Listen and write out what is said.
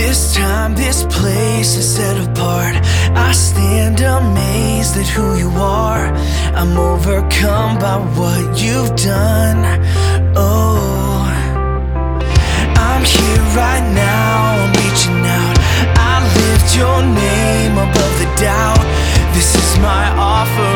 This time, this place is set apart. I stand amazed at who you are. I'm overcome by what you've done. Oh, I'm here right now, I'm reaching out. I lift your name above the doubt. This is my offer